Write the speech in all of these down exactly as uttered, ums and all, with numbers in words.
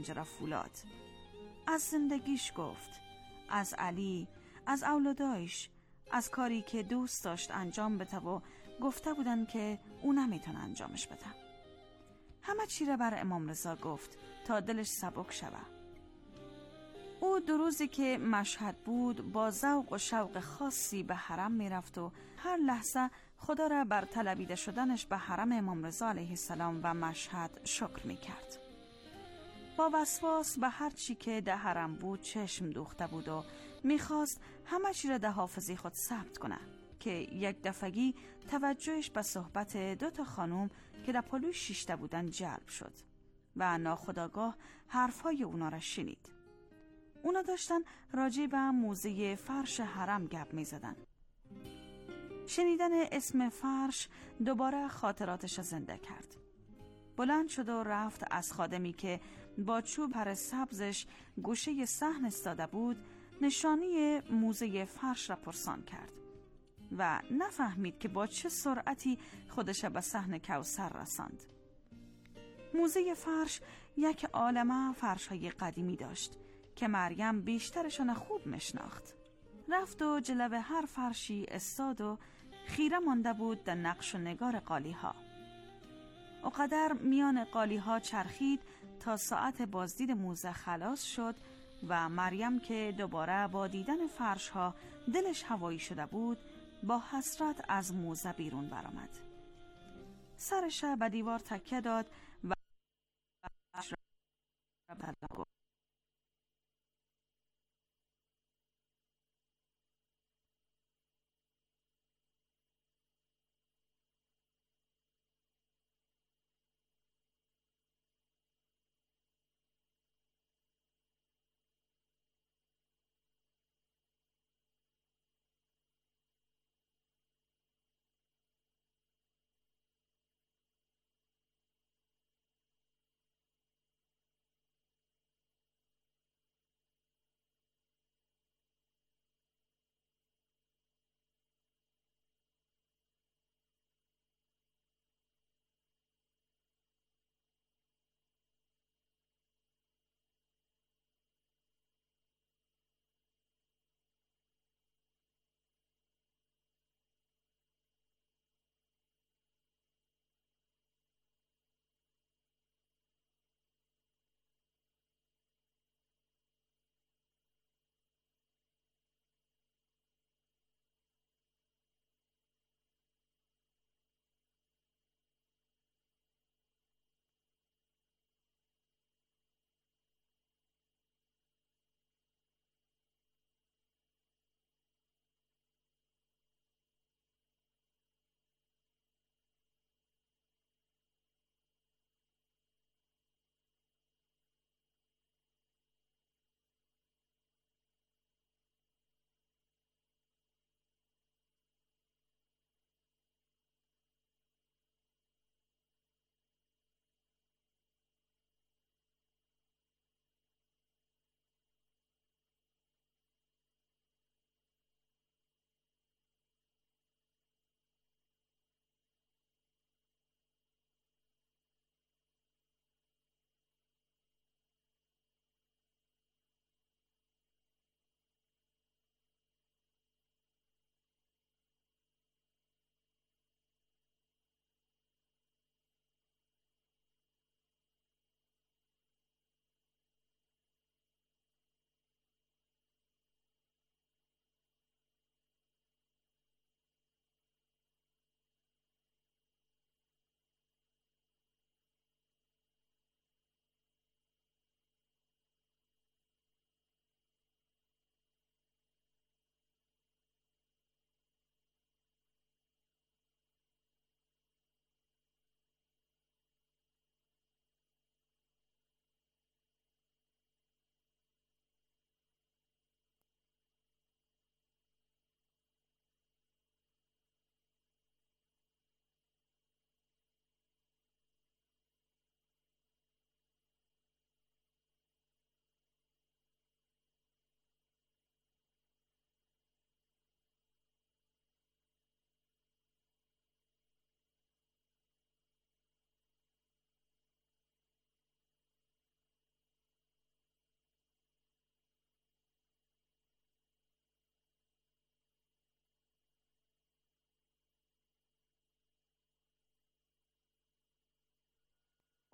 پنجره فولاد. از زندگیش گفت، از علی، از اولادایش، از کاری که دوست داشت انجام بده و گفته بودن که او نمیتونه انجامش بده. همه چی را بر امام رضا گفت تا دلش سبک شود. او دو روزی که مشهد بود با ذوق و شوق خاصی به حرم میرفت و هر لحظه خدا را بر طلبیده شدنش به حرم امام رضا علیه السلام و مشهد شکر میکرد. با وسواس به هر چی که ده حرم بود چشم دوخته بود و میخواست همه چی را ده حافظی خود ثبت کنه که یک دفعگی توجهش به صحبت دو تا خانم که در پلوی شیشته بودن جلب شد و ناخودآگاه حرفهای اونا را شنید. اونا داشتن راجع به موزه فرش حرم گپ می زدن. شنیدن اسم فرش دوباره خاطراتش را زنده کرد. بلند شد و رفت از خادمی که با چوب پر سبزش گوشه صحن استاده بود نشانی موزه فرش را پرسان کرد و نفهمید که با چه سرعتی خودش به صحن کوثر رساند. موزه فرش یک عالمه فرش‌های قدیمی داشت که مریم بیشترشان خوب میشناخت. رفت و جلو هر فرشی استاد و خیره مانده بود در نقش و نگار قالی‌ها. اقدر میان قالی‌ها چرخید تا ساعت بازدید موزه خلاص شد و مریم که دوباره با دیدن فرش‌ها دلش هوایی شده بود با حسرت از موزه بیرون برآمد. سرش به دیوار تکیه داد و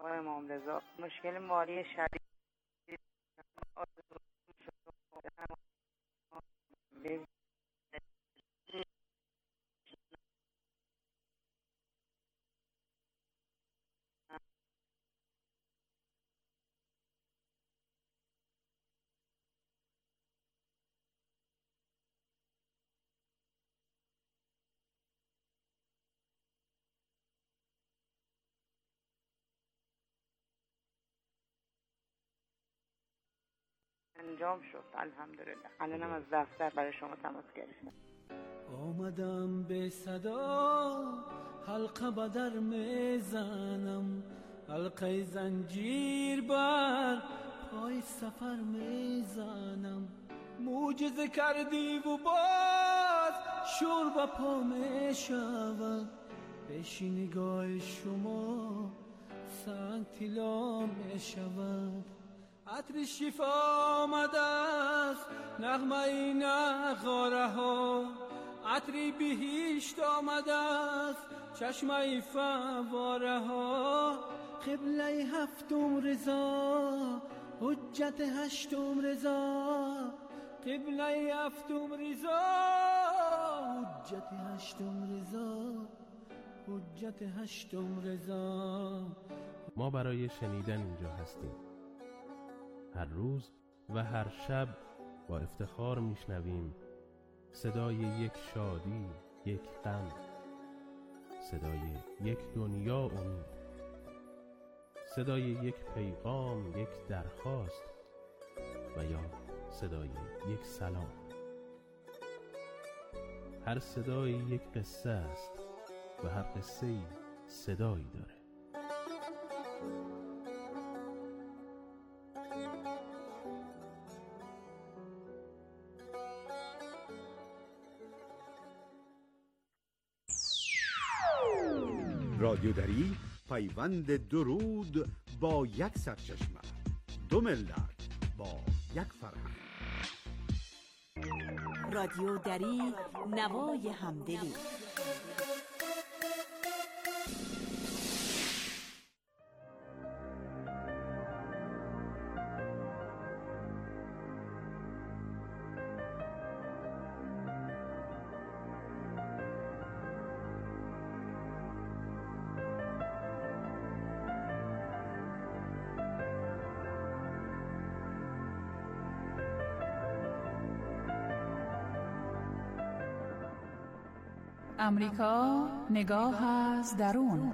آقای امام رضا. مشکل مالی شدید انجام شد الحمدلله. الانم از دفتر برای شما تماس گرفتم. آمدم به صدا حلقه بدر میزنم، حلقه زنجیر بر پای سفر میزنم. معجزه کردی و باز شور به پا میشود، پیش نگاه شما سنگ طلا میشود. عطر شفا آمده است نغمه این نغاره ها، عطری بهشت آمده است چشمه فواره ها. قبله هفتم رضا حجت هشتم رضا، قبله هفتم رضا حجت هشتم رضا، حجت هشتم رضا. ما برای شنیدن اینجا هستیم. هر روز و هر شب با افتخار میشنویم صدای یک شادی، یک غم، صدای یک دنیا امید، صدای یک پیغام، یک درخواست و یا صدای یک سلام. هر صدایی یک قصه است و هر قصه‌ای صدایی داره. رادیو دری، پیوند درود با یک سرچشمه، دو ملت با یک فرهنگ. رادیو دری، نوای همدلی. امریکا نگاه از درون.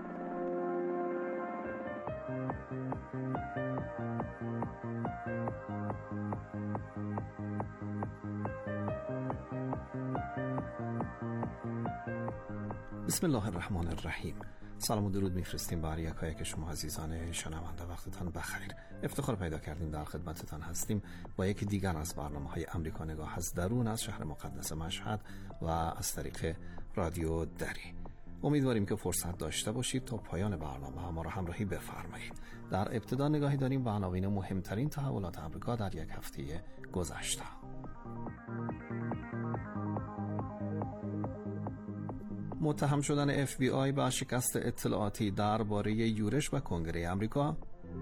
بسم الله الرحمن الرحیم. سلام و درود میفرستیم بر یکایک شما عزیزان شنونده. وقتتان بخیر. افتخار پیدا کردیم در خدمتتان هستیم با یکی دیگر از برنامه‌های امریکا نگاه از درون از شهر مقدس مشهد و از طریق رادیو دری. امیدواریم که فرصت داشته باشید تا پایان برنامه ما را همراهی بفرمایید. در ابتدا نگاهی داریم به عناوین مهمترین تحولات امریکا در یک هفته گذشته. متهم شدن اف بی آی با شکست اطلاعاتی درباره یورش و کنگره امریکا،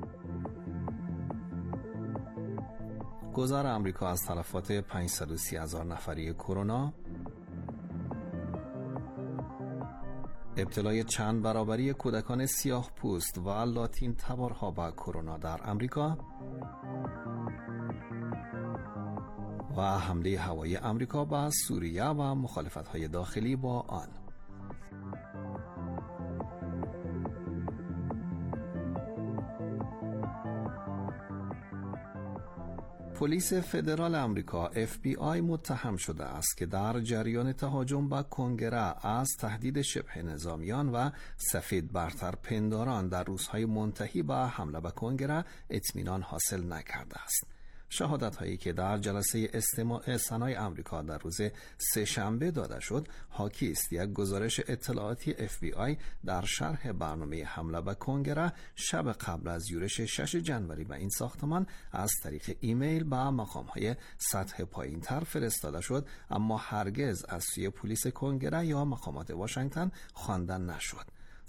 گذر امریکا از تلفات پانصد و سی هزار نفری کرونا، ابتلای چند برابری کودکان سیاه پوست و لاتین تبارها با کرونا در امریکا و حمله هوایی امریکا به سوریه و مخالفت‌های داخلی با آن. پلیس فدرال امریکا اف بی آی متهم شده است که در جریان تهاجم به کنگره از تهدید شبه نظامیان و سفید برتر پنداران در روزهای منتهی به حمله به کنگره اطمینان حاصل نکرده است. شهادت هایی که در جلسه استماع سنای امریکا در روز سه شنبه داده شد حاکی است یک گزارش اطلاعاتی اف بی آی در شرح برنامه حمله به کنگره شب قبل از یورش شش جنوری به این ساختمان از طریق ایمیل به مقام های سطح پایین تر فرستاده شد، اما هرگز از سوی پلیس کنگره یا مقامات واشنگتن خواندن نشد.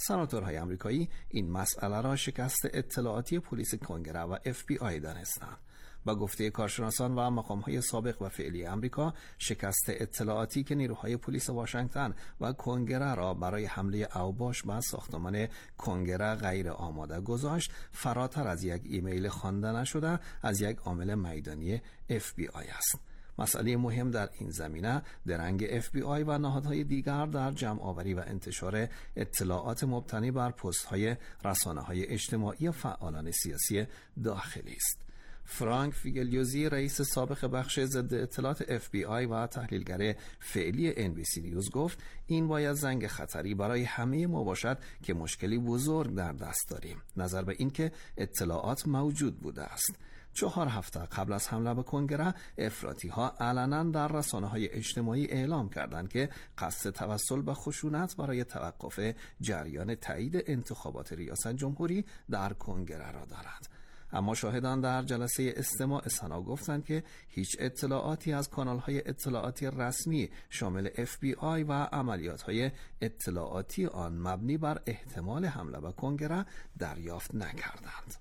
سناتورهای آمریکایی این مسئله را شکست اطلاعاتی پلیس کنگره و اف بی آی دانستند. با گفته کارشناسان و مقام‌های سابق و فعلی آمریکا، شکست اطلاعاتی که نیروهای پلیس واشنگتن و کنگره را برای حمله اوباش به ساختمان کنگره غیر آماده گذاشت، فراتر از یک ایمیل خوانده نشده از یک عامل میدانی اف بی آی است. مسئله مهم در این زمینه درنگ اف بی آی و نهادهای دیگر در جمع آوری و انتشار اطلاعات مبتنی بر پست‌های رسانه‌های اجتماعی فعالان سیاسی داخلی است. فرانک فیگلیوزی، رئیس سابق بخش ضد اطلاعات اف بی آی و تحلیلگر فعلی ان بی سی نیوز، گفت این باید زنگ خطری برای همه ما باشد که مشکلی بزرگ در دست داریم، نظر به این که اطلاعات موجود بوده است. چهار هفته قبل از حمله به کنگره، افراطی‌ها علنا در رسانه‌های اجتماعی اعلام کردند که قصد توسل به خشونت برای توقف جریان تایید انتخابات ریاست جمهوری در کنگره را دارند. اما شاهدان در جلسه استماع سنا گفتند که هیچ اطلاعاتی از کانال‌های اطلاعاتی رسمی شامل اف بی آی و عملیات‌های اطلاعاتی آن مبنی بر احتمال حمله به کنگره دریافت نکردند.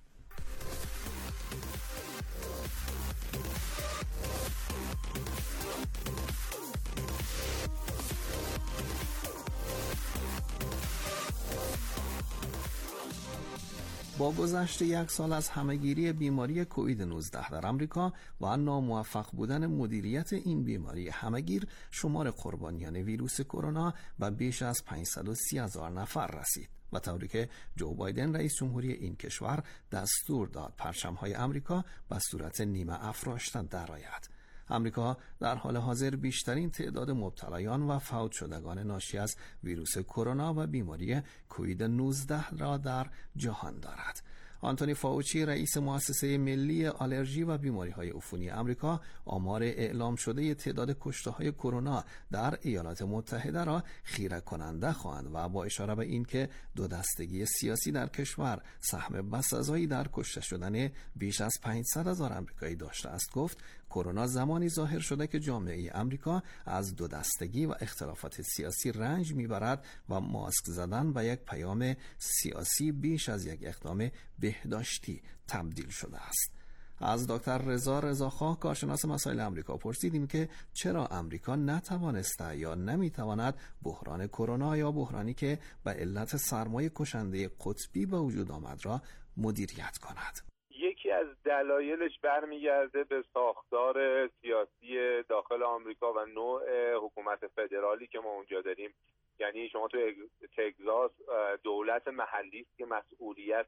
با گذشت یک سال از همهگیری بیماری کووید نوزده در آمریکا و ناموفق بودن مدیریت این بیماری همهگیر، شمار قربانیان ویروس کرونا به بیش از پانصد و سی هزار نفر رسید و طوری که جو بایدن رئیس جمهوری این کشور دستور داد پرچم‌های آمریکا به صورت نیمه افراشته درآید. آمریکا در حال حاضر بیشترین تعداد مبتلایان و فوت شدگان ناشی از ویروس کرونا و بیماری کووید نوزده را در جهان دارد. آنتونی فاوچی، رئیس مؤسسه ملی آلرژی و بیماری‌های عفونی آمریکا، آمار اعلام شده تعداد کشته‌های کرونا در ایالات متحده را خیره کننده خواند و با اشاره به اینکه دو دستگی سیاسی در کشور سهم بسزایی در کشته شدن بیش از پانصد هزار آمریکایی داشته است، گفت کرونا زمانی ظاهر شده که جامعه آمریکا از دو دستگی و اختلافات سیاسی رنج میبرد و ماسک زدن به یک پیام سیاسی بیش از یک اقدام بهداشتی تبدیل شده است. از دکتر رضا رضاخواه، کارشناس مسائل آمریکا، پرسیدیم که چرا آمریکا نتوانسته یا نمیتواند بحران کرونا یا بحرانی که به علت سرمایه کشنده قطبی به وجود آمد را مدیریت کند. یکی از دلایلش برمیگرده به ساختار سیاسی داخل آمریکا و نوع حکومت فدرالی که ما اونجا داریم. یعنی شما تو تگزاس دولت محلی است که مسئولیت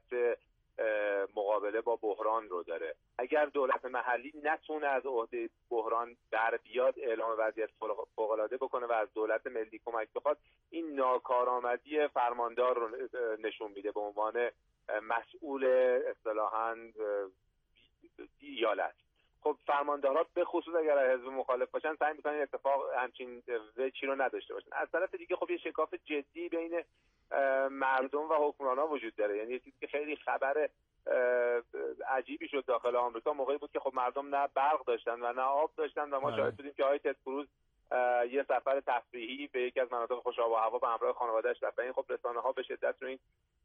مقابله با بحران رو داره. اگر دولت محلی نتونه از عهده بحران بر بیاد، اعلام وضعیت فوق‌العاده بکنه و از دولت ملی کمک بخواد، این ناکارآمدی فرماندار رو نشون میده به عنوان مسئول اصطلاحاً ایالت. خب فرماندارها به خصوص اگر حزب مخالف باشن سعی میکنن اتفاق همچین وجهی رو نداشته باشن. از طرف دیگه خب یه شکاف جدی بین مردم و حکمران‌ها وجود داره. یعنی چیزی که خیلی خبر عجیبی شد داخل آمریکا موقعی بود که خب مردم نه برق داشتن و نه آب داشتن و ما شاهد بودیم که آقای تد کروز یه سفر تفریحی به یکی از مناطق خوش آب و هوا به همراه خانواده‌اش رفت. این خب رسانه‌ها به شدت رو این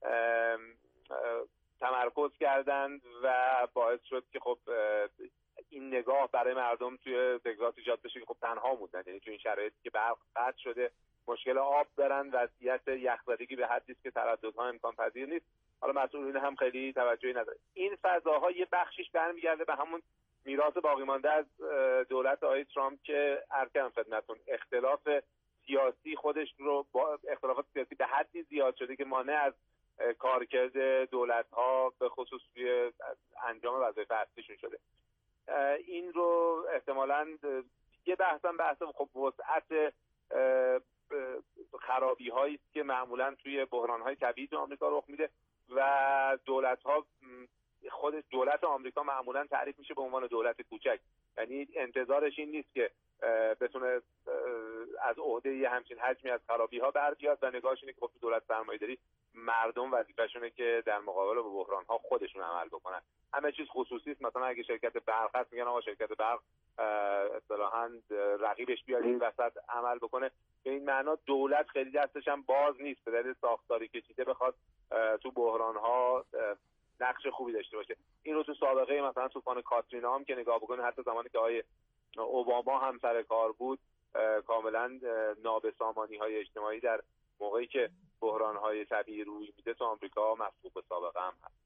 تمرکز کردند و باعث شد که خب این نگاه برای مردم توی تگزاس ایجاد بشه که خب تنها موندن. یعنی توی این شرایطی که برق قطع شده، مشکل آب دارن، وضعیت یخزدگی به حدی است که ترددها امکان پذیر نیست. حالا مسئولین هم خیلی توجهی نداره. این فضاها یه بخشیش برمیگرده به همون میراث باقی مانده از دولت آقای ترامپ که عرض کردم خدمتتون، اختلاف سیاسی خودش رو با اختلافات سیاسی به حدی زیاد شده که مانع از کارکرد دولت‌ها به خصوص توی انجام وظایف اصلیشون شده. این رو احتمالاً یه بحثم بحث خب وسعت خرابی هایی است که معمولاً توی بحران های طبیعی تو آمریکا رخ میده و دولت ها خود دولت آمریکا معمولا تعریف میشه به عنوان دولت کوچک، یعنی انتظارش این نیست که بتونه از عهده یه همچین حجمی از خرابی‌ها بر بیاد و نگاهش اینه که خب دولت سرمایه‌داری مردم وظیفه‌شونه که در مقابل با بحران‌ها خودشون عمل بکنن. همه چیز خصوصی است. مثلا اگه شرکت برق هست میگن آقا شرکت برق اصطلاحاً رقیبش بیاد این وسط عمل بکنه. به این معنا دولت خیلی دستش هم باز نیست به دلیل ساختاری که چیده بخواد تو بحران‌ها نقش خوبی داشته باشه. این رو تو سابقه مثلا طوفان کاترینا هم که نگاه بکنید، حتی زمانی که آقای اوباما هم سر کار بود، کاملا نابسامانی‌های اجتماعی در موقعی که بحران‌های طبیعی روی میده تو آمریکا مسبوق به سابقه هم هست.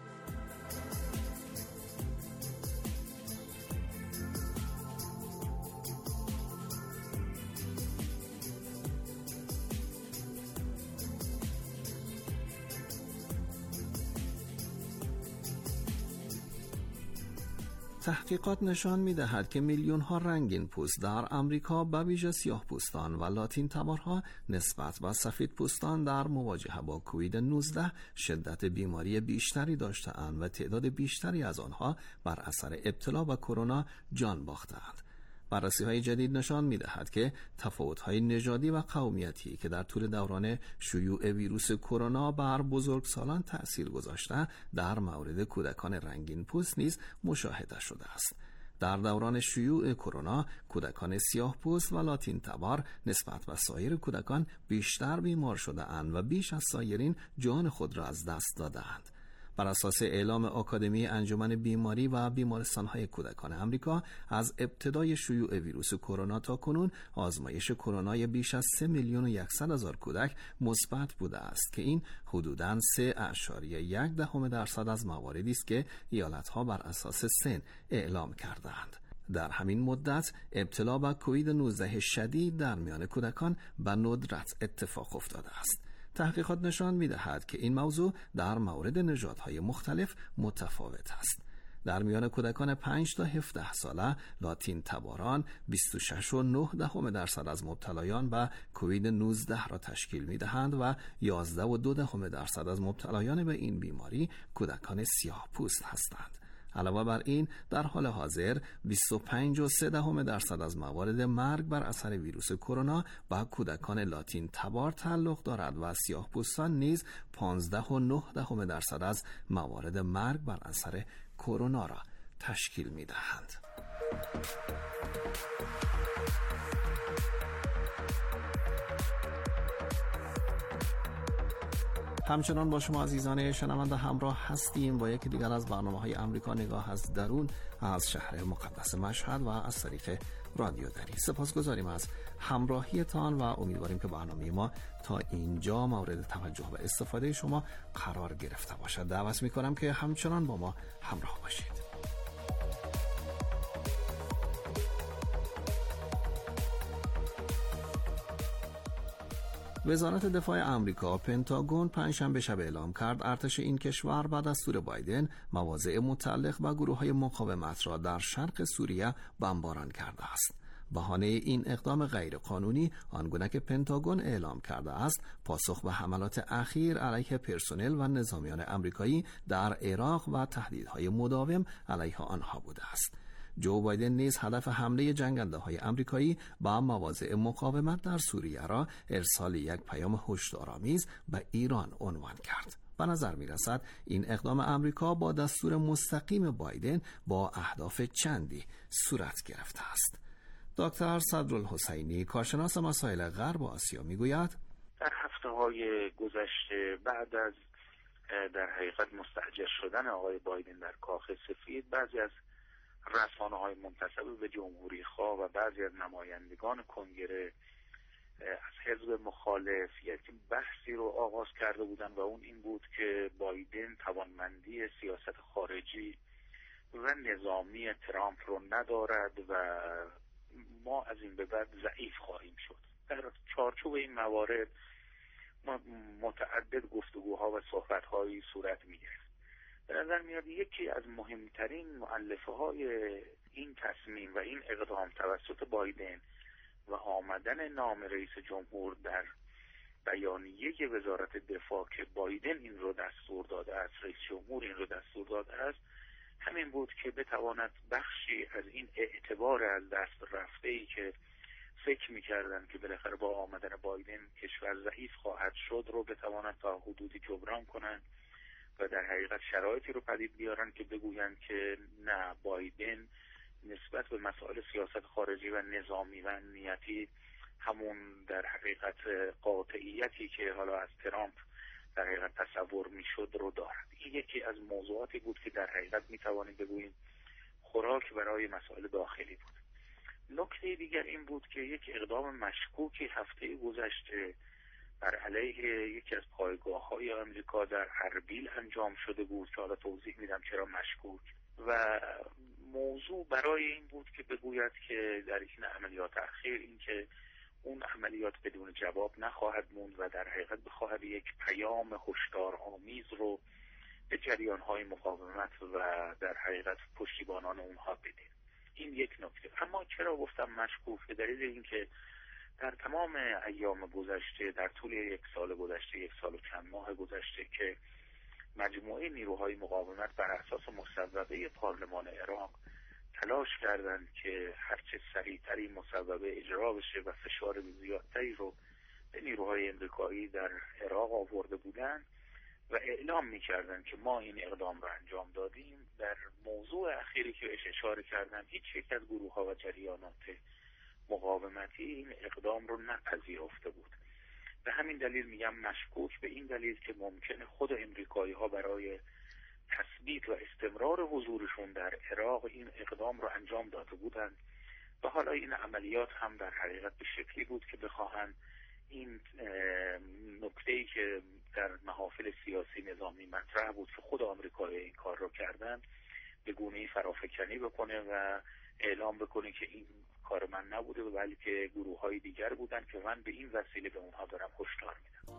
تحقیقات نشان می‌دهد که میلیون‌ها رنگین پوست در آمریکا به ویژه سیاه‌پوستان و لاتین تبارها نسبت به سفیدپوستان در مواجهه با کووید نوزده شدت بیماری بیشتری داشته‌اند و تعداد بیشتری از آنها بر اثر ابتلا به کرونا جان باخته‌اند. بررسی‌های جدید نشان می‌دهد که تفاوت‌های نژادی و قومیتی که در طول دوران شیوع ویروس کرونا بر بزرگسالان تأثیر گذاشته، در مورد کودکان رنگین پوست نیز مشاهده شده است. در دوران شیوع کرونا، کودکان سیاه‌پوست و لاتین تبار نسبت به سایر کودکان بیشتر بیمار شده‌اند و بیش از سایرین جان خود را از دست داده‌اند. بر اساس اعلام آکادمی انجمن بیماری و بیمارستان‌های کودکان آمریکا، از ابتدای شیوع ویروس کرونا تا کنون آزمایش کرونای بیش از سه میلیون و صد هزار کودک مثبت بوده است که این حدوداً سه اعشاریه یک دهم درصد از مواردی است که ایالت‌ها بر اساس سن اعلام کرده‌اند. در همین مدت ابتلا به کووید نوزده شدید در میان کودکان به ندرت اتفاق افتاده است. تحقیقات نشان می‌دهد که این موضوع در مورد نژادهای مختلف متفاوت است. در میان کودکان پنج تا هفده ساله، لاتین تباران بیست و شش و نه دهم درصد از مبتلایان به کووید نوزده را تشکیل می‌دهند و یازده و دو دهم درصد از مبتلایان به این بیماری کودکان سیاه‌پوست هستند. علاوه بر این، در حال حاضر بیست و پنج و سه دهم درصد از موارد مرگ بر اثر ویروس کرونا با کودکان لاتین تبار تعلق دارد و سیاه‌پوستان نیز پانزده و نه دهم درصد از موارد مرگ بر اثر کرونا را تشکیل می‌دهند. همچنان با شما عزیزان شنونده همراه هستیم با یکی دیگر از برنامه‌های آمریکا نگاه از درون از شهر مقدس مشهد و از طریق رادیو دری. سپاسگزاریم از همراهیتان و امیدواریم که برنامه ما تا اینجا مورد توجه و استفاده شما قرار گرفته باشد. دعوت می‌کنم که همچنان با ما همراه باشید. وزارت دفاع آمریکا پنتاگون پنجشنبه شب اعلام کرد ارتش این کشور با دستور بایدن مواضع متعلق به گروه‌های مقاومت را در شرق سوریه بمباران کرده است. بهانه این اقدام غیرقانونی آنگونه که پنتاگون اعلام کرده است پاسخ به حملات اخیر علیه پرسنل و نظامیان آمریکایی در عراق و تهدیدهای مداوم علیه آنها بوده است. جو بایدن نیز هدف حمله جنگنده‌های آمریکایی با مواضع مقاومت در سوریه را ارسال یک پیام هشدارآمیز به ایران عنوان کرد. به نظر می‌رسد این اقدام آمریکا با دستور مستقیم بایدن با اهداف چندی صورت گرفته است. دکتر صدرالحسینی، کارشناس مسائل غرب و آسیا، میگوید در هفته‌های گذشته بعد از در حقیقت مستأجر شدن آقای بایدن در کاخ سفید، بعضی از رسانه‌های منتسب به جمهوری خواه و بعضی از نمایندگان کنگره از حزب مخالف یک بحثی رو آغاز کرده بودن و اون این بود که بایدن توانمندی سیاست خارجی و نظامی ترامپ رو ندارد و ما از این به بعد ضعیف خواهیم شد. در چارچوب این موارد متعدد گفتگوها و صحبت‌هایی صورت می‌گرفت. به نظر میاد یکی از مهمترین مؤلفه های این تصمیم و این اقدام توسط بایدن و آمدن نام رئیس جمهور در بیانیه وزارت دفاع که بایدن این رو دستور داده است، رئیس جمهور این رو دستور داده است، همین بود که بتواند بخشی از این اعتبار از دست رفته‌ای که فکر می‌کردن که بالاخره با آمدن بایدن کشور ضعیف خواهد شد رو بتواند تا حدودی جبران کنند و در حقیقت شرایطی رو پدید بیارن که بگویند که نه، بایدن نسبت به مسائل سیاست خارجی و نظامی و امنیتی همون در حقیقت قاطعیتی که حالا از ترامپ در حقیقت تصور میشد رو دارد. این یکی از موضوعاتی بود که در حقیقت میتوانیم بگوییم خوراک برای مسائل داخلی بود. نکته دیگر این بود که یک اقدام مشکوکی هفته گذشته بر علیه یکی از پایگاه‌های آمریکا در اربیل انجام شده بود که حالا توضیح میدم چرا مشکوک، و موضوع برای این بود که بگوید که در این عملیات اخیر این که اون عملیات بدون جواب نخواهد موند و در حقیقت بخواهد یک پیام هشدارآمیز رو به جریان‌های مقاومت و در حقیقت پشتیبانان اونها بده. این یک نکته. اما چرا گفتم مشکوک؟ به دلیل اینکه در تمام ایام گذشته، در طول یک سال گذشته، یک سال و چند ماه گذشته که مجموعه نیروهای مقاومت بر اساس مصوبه پارلمان عراق تلاش کردند که هرچه سریعتری مصوبه اجرا بشه و فشار زیادتری رو به نیروهای امریکایی در عراق آورده بودند و اعلام می‌کردند که ما این اقدام رو انجام دادیم، در موضوع اخیری که بهش اشاره کردم هیچ یک از گروه‌ها و جریانات مقاومتی این اقدام رو نپذیرفته بود. به همین دلیل میگم مشکوک، به این دلیل که ممکنه خود امریکایی‌ها برای تثبیت و استمرار حضورشون در عراق این اقدام رو انجام داده بودند و حالا این عملیات هم در حقیقت به شکلی بود که بخواهند این نکته‌ای که در محافل سیاسی نظامی مطرح بود که خود آمریکایی این کار رو کردن به گونه‌ای فرافکنی بکنه و اعلام بکنه که این کار من نبوده بلکه گروه‌های دیگر بودن که من به این وسیله به اونها دارم هشدار میدم.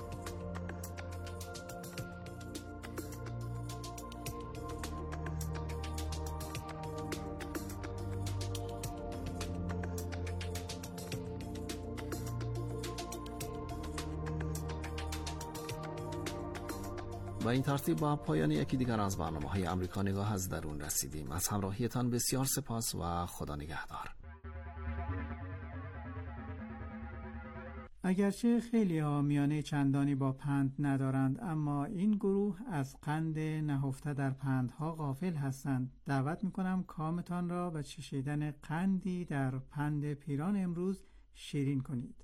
و این ترتیب با پایان یکی دیگر از برنامه‌های امریکا نگاه از درون رسیدیم. از همراهیتان بسیار سپاس و خدا نگهدار. اگرچه خیلی ها میانه چندانی با پند ندارند، اما این گروه از قند نهفته در پندها غافل هستند. دعوت میکنم کامتان را به چشیدن قندی در پند پیران امروز شیرین کنید.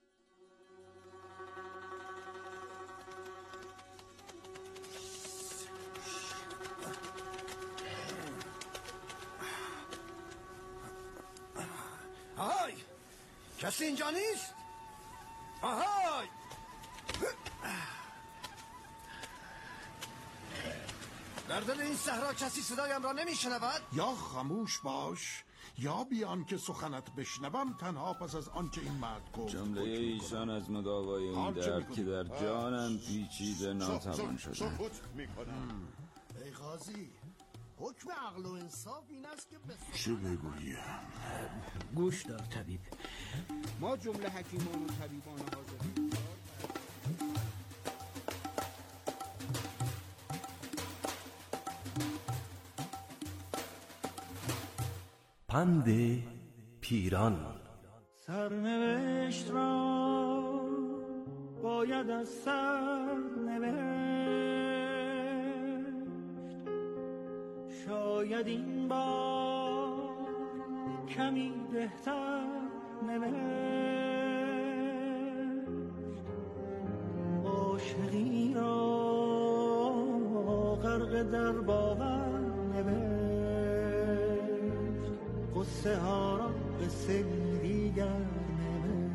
آهای، کسی اینجا نیست؟ آهای، در دل این صحرا کسی صدایم را نمیشنود؟ یا خاموش باش یا بیان که سخنت بشنوم تنها پس از آنچه این مرد گفت. جمله ایشان از مداوای این درد که در جانم پیچیده ناتوان شدن. ای قاضی، حکم عقل و انصاف این است که چه بگویم؟ گوش دار طبیب، ما جمله حکیمان و طبیبان حاضرین پند پیران. سرنوشت را باید از سر نوشت، شاید این بار کمی بهتر نوشت، عاشقی را غرق در باور نوشت، قصه ها را قصه دیگر نوشت.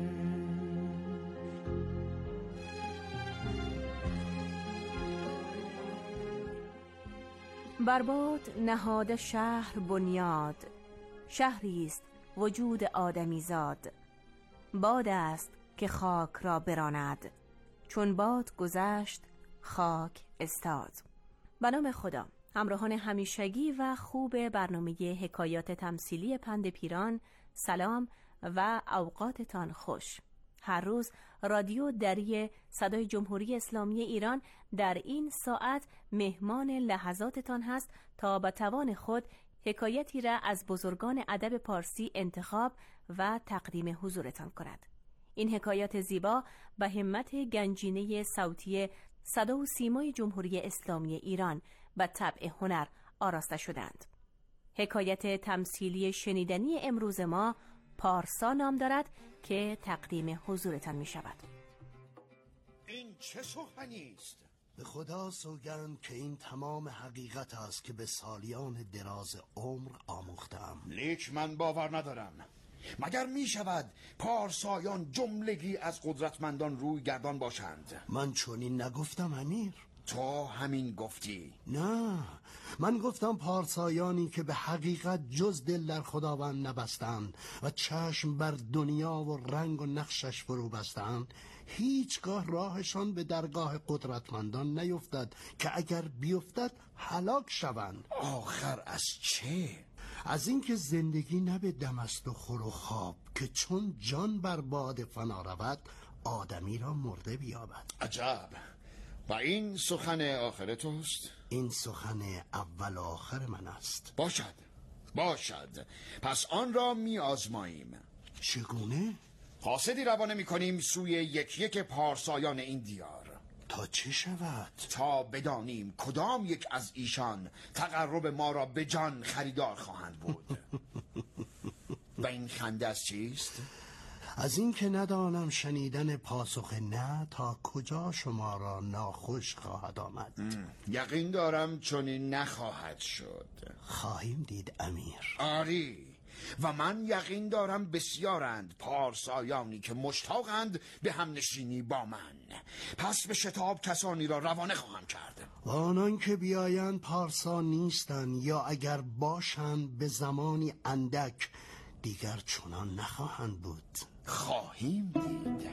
برباد نهاد شهر بنیاد، شهری است وجود آدمی زاد. باد است که خاک را براند، چون باد گذشت خاک استاد. به نام خدا. همراهان همیشگی و خوب برنامه حکایات تمثیلی پند پیران، سلام و اوقاتتان خوش. هر روز رادیو دری صدای جمهوری اسلامی ایران در این ساعت مهمان لحظاتتان هست تا به توان خود حکایتی را از بزرگان ادب پارسی انتخاب و تقدیم حضورتان کند. این حکایات زیبا به همت گنجینه صوتی صدا و سیمای جمهوری اسلامی ایران به طبع هنر آراسته شدند. حکایت تمثیلی شنیدنی امروز ما پارسا نام دارد که تقدیم حضورتان می شود. این چه سخنی است؟ به خدا سوگند که این تمام حقیقت است که به سالیان دراز عمر آموختم. لیک من باور ندارم. مگر می شود پارسایان جملگی از قدرتمندان روی گردان باشند؟ من چنین نگفتم امیر. تو همین گفتی؟ نه، من گفتم پارسایانی که به حقیقت جز دل در خداوند نبستند و چشم بر دنیا و رنگ و نقشش فرو بستند، هیچگاه راهشان به درگاه قدرتمندان نیفتد که اگر بیفتد هلاک شوند. آخر از چه؟ از اینکه زندگی نه به دم است و خور و خواب که چون جان بر باد فنا رود آدمی را مرده بیابد. عجب. و این سخن آخر توست؟ این سخن اول و آخر من است. باشد باشد، پس آن را می آزماییم. چگونه؟ قاصدی روانه می کنیم سوی یک یک پارسایان این دیار. تا چه شود؟ تا بدانیم کدام یک از ایشان تقرب ما را به جان خریدار خواهند بود. و این خنده از چیست؟ از این که ندانم شنیدن پاسخ نه تا کجا شما را ناخوش خواهد آمد. یقین دارم چنین نخواهد شد. خواهیم دید امیر. آری، و من یقین دارم بسیارند پارسایانی که مشتاقند به هم نشینی با من. پس به شتاب کسانی را روانه خواهم کرد. و آنان که بیایند پارسا نیستند، یا اگر باشند به زمانی اندک دیگر چنان نخواهند بود. خواهیم دید.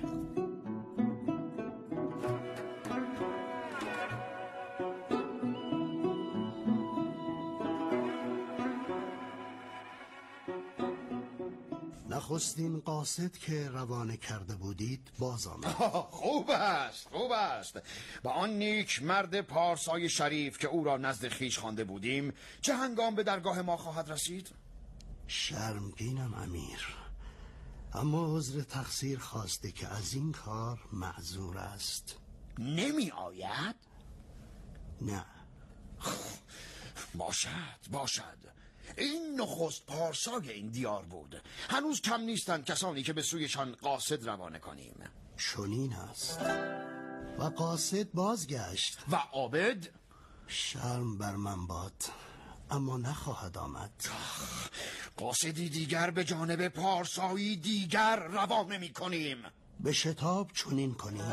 نخستین قاصد که روانه کرده بودید باز آمد. خوب است خوب است. با آن نیک مرد پارسای شریف که او را نزد خویش خوانده بودیم چه هنگام به درگاه ما خواهد رسید؟ شرمگینم امیر، اما عذر تقصیر خواسته که از این کار معذور است. نمی آید؟ نه. باشد باشد. این نخست پارسای این دیار بود. هنوز کم نیستند کسانی که به سویشان قاصد روانه کنیم. چنین است. و قاصد بازگشت. و عابد؟ شرم بر من باد، اما نخواهد آمد. قاصدی دیگر به جانب پارسایی دیگر روانه می کنیم. به شتاب چنین کنیم.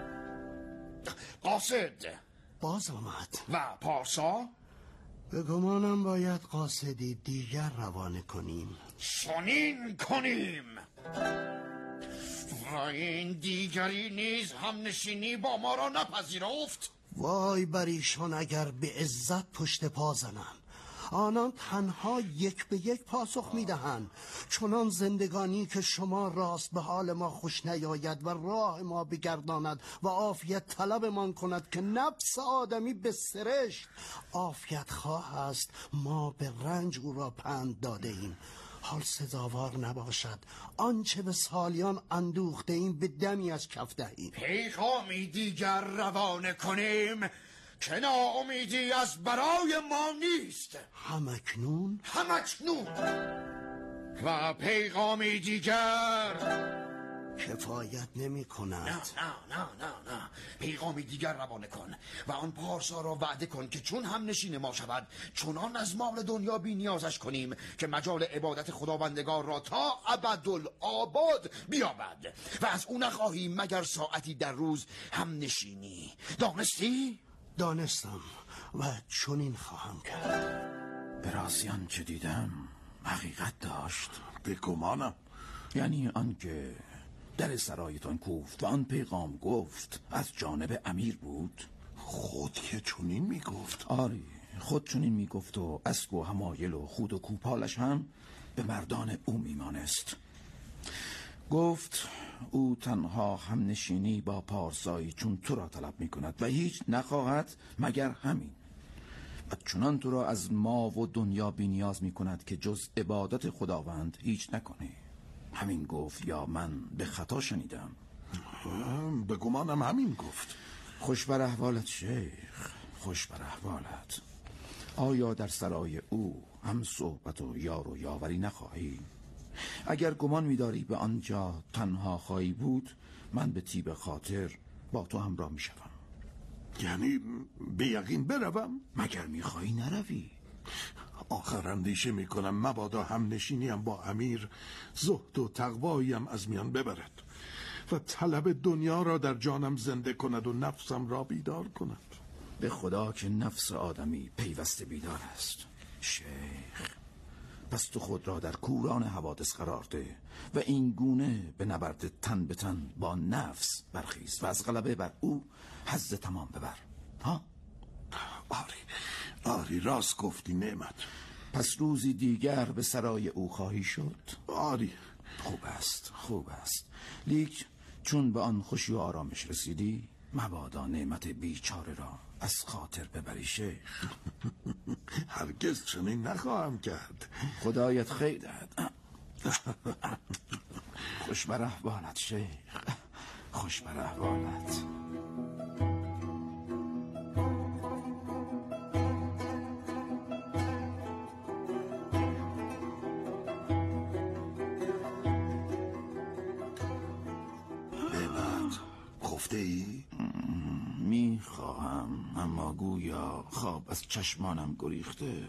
قاصد باز آمد. و پارسا؟ به گمانم باید قاصدی دیگر روانه کنیم. چنین کنیم. و این دیگری نیز هم نشینی با ما را نپذیرفت. وای بر ایشان اگر به عزت پشت پا زنم. آنان تنها یک به یک پاسخ میدهند، چنان زندگانی که شما راست به حال ما خوش نیاید و راه ما بگرداند و عافیت طلبمان کند که نفس آدمی به سرشت عافیت خواه است. ما به رنج او را پند داده ایم، حال سزاوار نباشد آنچه به سالیان اندوخته ایم به دمی از کف دهیم. پیغامی دیگر روانه کنیم که ناامیدی از برای ما نیست. همکنون همکنون و پیغامی دیگر کفایت نمی کند. نه نه نه نه نه پیغامی دیگر روانه کن و آن پارسا را وعده کن که چون هم نشین ما شود چونان از مال دنیا بی نیازش کنیم که مجال عبادت خداوندگار را تا ابدالآباد بیابد و از او نخواهیم مگر ساعتی در روز هم نشینی. دانستی؟ دانستم و چنین خواهم کرد. به راستی آنچه دیدم حقیقت داشت. به گمانم. یعنی آنکه در سرایتان کوفت و آن پیغام گفت از جانب امیر بود؟ خود که چنین میگفت. آری خود چنین میگفت و اسب و همایل و خود و کوپالش هم به مردان او میمانست. گفت او تنها هم نشینی با پارسایی چون تو را طلب می کند و هیچ نخواهد مگر همین، و چنان تو را از ما و دنیا بی نیاز می کند که جز عبادت خداوند هیچ نکنی. همین گفت یا من به خطا شنیدم؟ به گمانم همین گفت. خوش بر احوالت شیخ، خوش بر احوالت. آیا در سرای او هم صحبت و یار و یاوری نخواهی؟ اگر گمان می‌داری به آنجا تنها خواهی بود، من به طیب خاطر با تو همراه می‌شوم. یعنی به یقین بروم؟ مگر می‌خواهی نروی؟ آخر اندیشه می‌کنم مبادا هم نشینیم با امیر زهد و تقواییم از میان ببرد و طلب دنیا را در جانم زنده کند و نفسم را بیدار کند. به خدا که نفس آدمی پیوسته بیدار است شیخ. پس تو خود را در کوران حوادث قرار ده و این گونه به نبرد تن به تن با نفس برخیز و از غلبه بر او حظ تمام ببر. ها؟ آری آری راست گفتی نعمت. پس روزی دیگر به سرای او خواهی شد؟ آری. خوب است خوب است، لیک چون به آن خوشی و آرامش رسیدی مبادا نعمت بیچاره را از خاطر ببری شیخ. هرگز چنین نخواهم کرد. خدایت خیر دهد. خوش بر احوالت شیخ، خوش بر احوالت. خفته ای؟ میخواهم اما گویا خواب از چشمانم گریخته.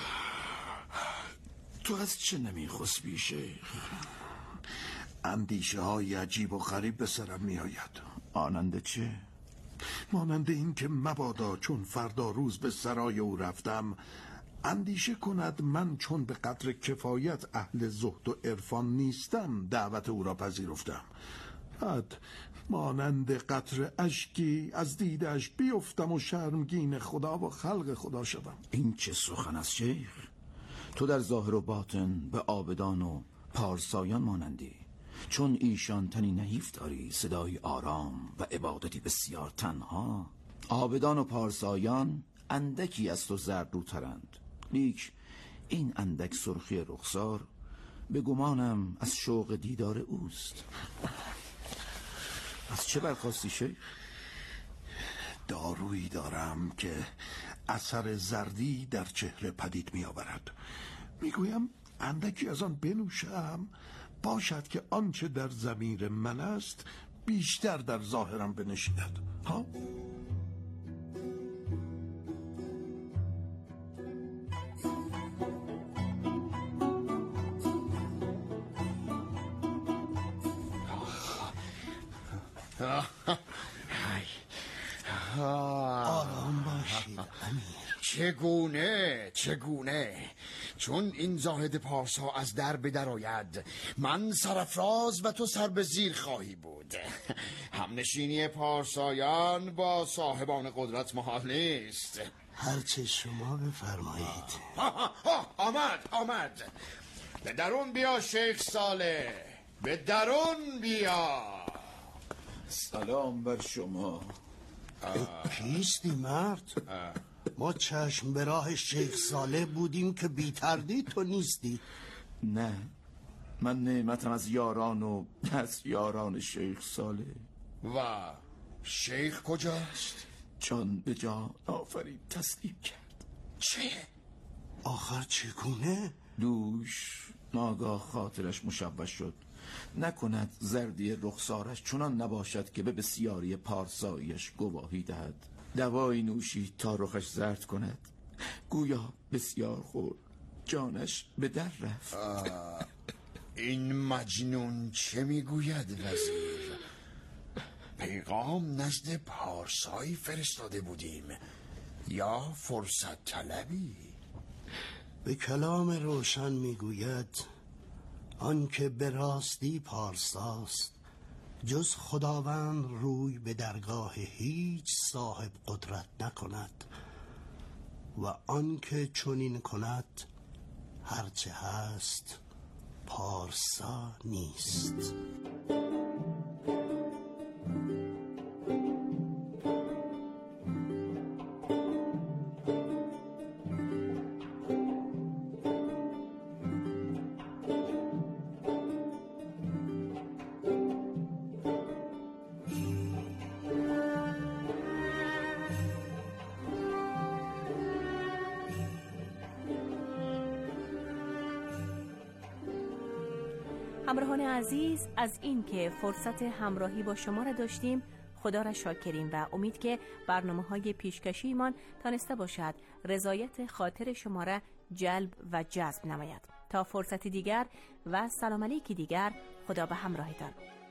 تو از چه نمیخسبی شیخ؟ اندیشه های عجیب و غریب به سرم میآید. آنند چه؟ مانند این که مبادا چون فردا روز به سرای او رفتم اندیشه کند من چون به قدر کفایت اهل زهد و عرفان نیستم دعوت او را پذیرفتم، بعد مانند قطره اشکی از دیدش بیفتم و شرمگین خدا و خلق خدا شدم. این چه سخن است شیخ؟ تو در ظاهر و باطن به عابدان و پارسایان مانندی، چون ایشان تنی نحیف داری، صدای آرام و عبادتی بسیار تنها. عابدان و پارسایان اندکی از تو زردروترند، لیک این اندک سرخی رخسار به گمانم از شوق دیدار اوست. از چه برخواستی شیخ؟ دارویی دارم که اثر زردی در چهره پدید می آورد. می گویم اندکی از آن بنوشم باشد که آنچه در ضمیر من است بیشتر در ظاهرم بنشیند. ها؟ آرام باشید امیر. چگونه چگونه چون این زاهد پارسا از در به در آید من سرفراز و تو سر به زیر خواهی بود. همنشینی پارسایان با صاحبان قدرت محال نیست. هرچه شما بفرمایید. آمد آمد. به درون بیا شیخ صالح، به درون بیا. سلام بر شما. کیستی مرد؟ ما چشم به راه شیخ صالح بودیم که بی تردید تو نیستی. نه، من نعمتم از یاران و از یاران شیخ صالح. و شیخ کجاست؟ جان به جان آفرین تسلیم کرد. چه؟ آخر چگونه؟ دوش ناگاه خاطرش مشوش شد، نکند زردی رخسارش چنان نباشد که به بسیاری پارسایش گواهی دهد. دوایی نوشید تا رخش زرد کند، گویا بسیار خورد، جانش به در رفت. این مجنون چه میگوید وزیر؟ پیغام نزد پارسایی فرستاده بودیم یا فرصت طلبی؟ به کلام روشن میگوید آنکه به راستی پارساست جز خداوند روی به درگاه هیچ صاحب قدرت نکند و آنکه چنین کند هرچه هست پارسا نیست. همراهان عزیز، از این که فرصت همراهی با شما را داشتیم خدا را شاکریم و امید که برنامه‌های پیشکشیمان تانسته باشد رضایت خاطر شما را جلب و جذب نماید. تا فرصت دیگر و سلام علیکی دیگر، خدا به همراهتان.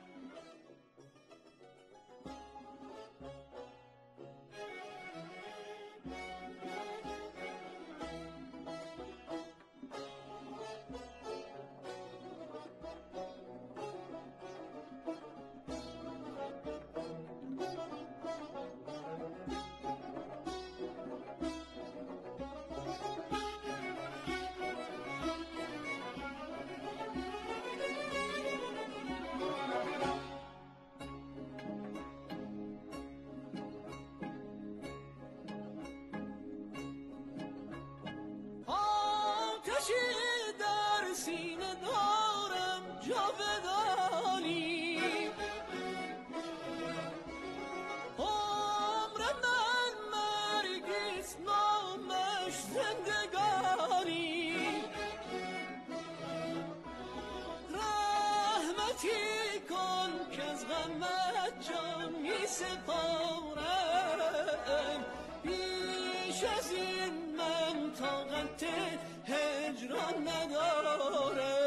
بیش از این من طاقت هجران ندارم.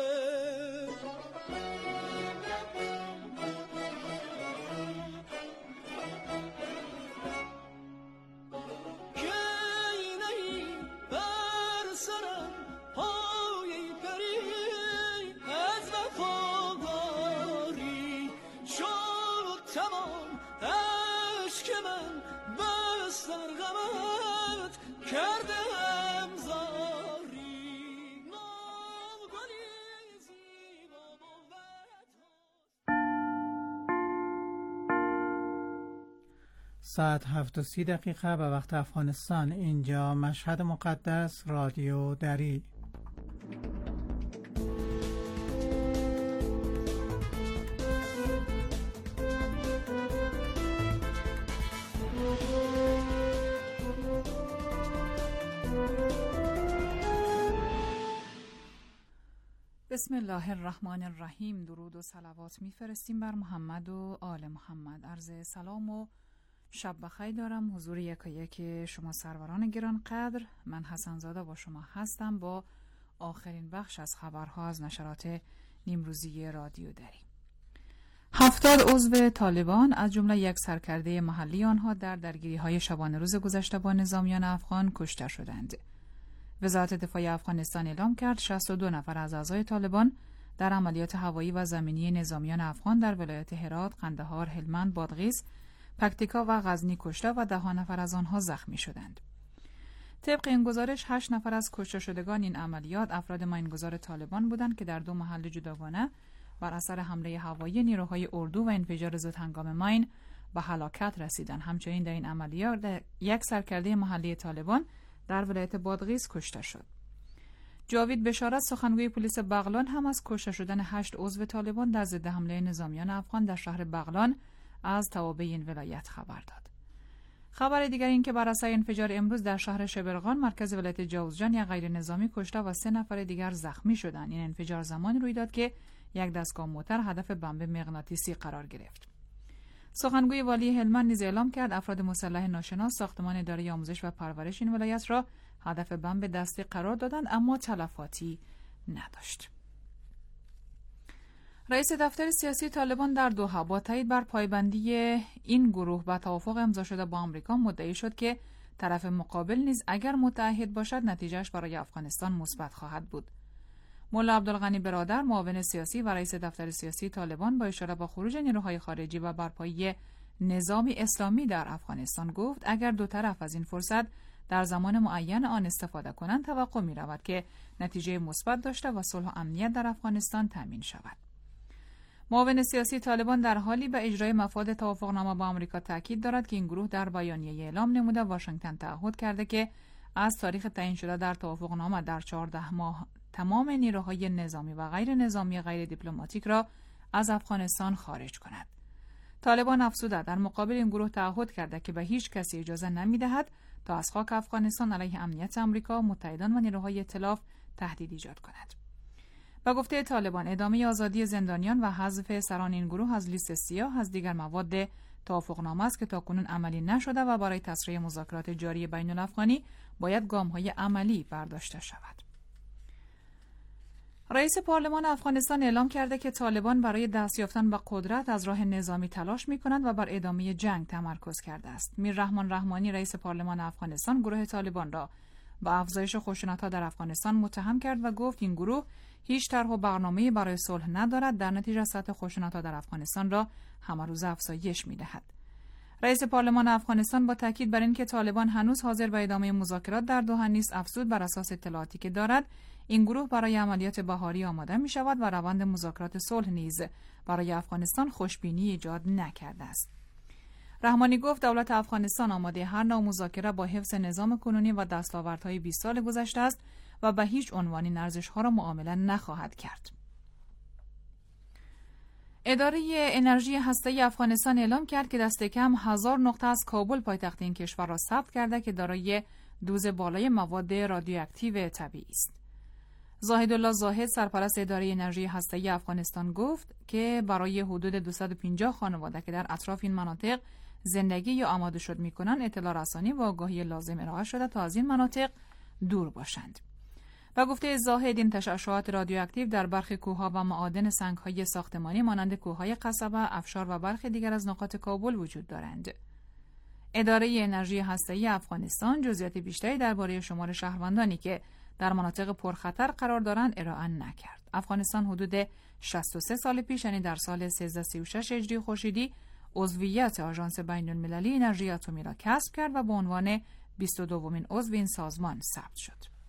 ساعت هفت و سی دقیقه به وقت افغانستان. اینجا مشهد مقدس، رادیو دری. بسم الله الرحمن الرحیم. درود و صلوات میفرستیم بر محمد و آل محمد. عرض سلام و شب بخیر دارم حضور یکایک شما سروران گران قدر. من حسن زاده با شما هستم با آخرین بخش از خبرها از نشرات نیمروزی رادیو دری. هفتاد عضو طالبان از جمله یک سرکرده محلی آنها در درگیری‌های شبانه روز گذشته با نظامیان افغان کشته شدند. وزارت دفاع افغانستان اعلام کرد شصت و دو نفر از اعضای طالبان در عملیات هوایی و زمینی نظامیان افغان در ولایت هرات، قندهار، هلمند، بادغیس، پکتیکا و غزنی کشته و ده نفر از آنها زخمی شدند. طبق این گزارش هشت نفر از کشته شدگان این عملیات افراد ماینگذار طالبان بودند که در دو محل جداگانه بر اثر حمله هوایی نیروهای اردو و انفجار زودهنگام ماین به هلاکت رسیدند. همچنین در این عملیات یک سرکرده محلی طالبان در ولایت بادغیس کشته شد. جاوید بشارت سخنگوی پلیس بغلان هم از کشته شدن هشت عضو طالبان در ضد حمله نظامیان افغان در شهر بغلان از توابع این ولایت خبر داد. خبر دیگر این که بر اثر انفجار امروز در شهر شبرغان مرکز ولایت جوزجان یک غیر نظامی کشته و سه نفر دیگر زخمی شدند. این انفجار زمانی روی داد که یک دستگاه موتر هدف بمب مغناطیسی قرار گرفت. سخنگوی والی هلمند نیز اعلام کرد افراد مسلح ناشناس ساختمان اداره آموزش و پرورش این ولایت را هدف بمب دستی قرار دادند اما تلفاتی نداشت. رئیس دفتر سیاسی طالبان در دوحه با تایید بر پایبندی این گروه به توافق امضا شده با آمریکا مدعی شد که طرف مقابل نیز اگر متعهد باشد نتیجهش برای افغانستان مثبت خواهد بود. مولا عبدالغنی برادر معاون سیاسی و رئیس دفتر سیاسی طالبان با اشاره به خروج نیروهای خارجی و برپایی نظامی اسلامی در افغانستان گفت اگر دو طرف از این فرصت در زمان معین آن استفاده کنند توقع می رود که نتیجه مثبت داشته و صلح و امنیت در افغانستان تامین شود. معاون سیاسی طالبان در حالی به اجرای مفاد توافقنامه با آمریکا تاکید دارد که این گروه در بیانیه اعلام نموده واشنگتن تعهد کرده که از تاریخ تعیین شده در توافقنامه در چهارده ماه تمام نیروهای نظامی و غیر نظامی غیر دیپلماتیک را از افغانستان خارج کند. طالبان افزوده در مقابل این گروه تعهد کرده که به هیچ کسی اجازه نمی‌دهد تا از خاک افغانستان علیه امنیت آمریکا، متحدان و نیروهای ائتلاف تهدید ایجاد کند. با گفته طالبان ادامه آزادی زندانیان و حذف سران این گروه از لیست سیاه از دیگر مواد توافقنامه است که تاکنون عملی نشده و برای تسریع مذاکرات جاری بین الافغانی باید گام‌های عملی برداشته شود. رئیس پارلمان افغانستان اعلام کرده که طالبان برای دست یافتن به قدرت از راه نظامی تلاش می‌کنند و بر ادامه جنگ تمرکز کرده است. میررحمان رحمانی رئیس پارلمان افغانستان گروه طالبان را به افزایش خشونت‌ها در افغانستان متهم کرد و گفت این گروه هیچ طرح و برنامه‌ای برای صلح ندارد، در نتیجه سطح خشونت‌ها در افغانستان را همه روزه افزایش می‌دهد. رئیس پارلمان افغانستان با تاکید بر اینکه طالبان هنوز حاضر به ادامه مذاکرات در دوحه نیست افزود بر اساس اطلاعاتی که دارد این گروه برای عملیات بهاری آماده می شود و روند مذاکرات صلح نیز برای افغانستان خوشبینی ایجاد نکرده است. رحمانی گفت دولت افغانستان آماده هر نوع مذاکره با حفظ نظام کنونی و دستاوردهای بیست سال گذشته است و به هیچ عنوان این ارزش‌ها را معامله نخواهد کرد. اداره انرژی هسته‌ای افغانستان اعلام کرد که دست کم هزار نقطه از کابل پایتخت این کشور را ثبت کرده که دارای دوز بالای مواد رادیواکتیو طبیعی است. زاهدالله زاهد سرپرست اداره انرژی هسته‌ای افغانستان گفت که برای حدود دویست و پنجاه خانواده که در اطراف این مناطق زندگی یا آماده شد می‌کنند اطلاع رسانی و آگاهی لازم ارائه شده تا از این مناطق دور باشند. و گفته زاهد این تشعشعات رادیواکتیو در برخی کوه‌ها و معادن سنگ‌های ساختمانی مانند کوه‌های قصبه، افشار و برخی دیگر از نقاط کابل وجود دارند. اداره انرژی هسته‌ای افغانستان جزئیات بیشتری درباره شمار شهروندانی که در مناطق پرخطر قرار دارند ارائه نکرد. افغانستان حدود شصت و سه سال پیش یعنی در سال سیزده سی و شش هجری خورشیدی عضویت آژانس بین‌المللی انرژی اتمی را کسب کرد و به عنوان بیست و دومین عضو این سازمان ثبت شد.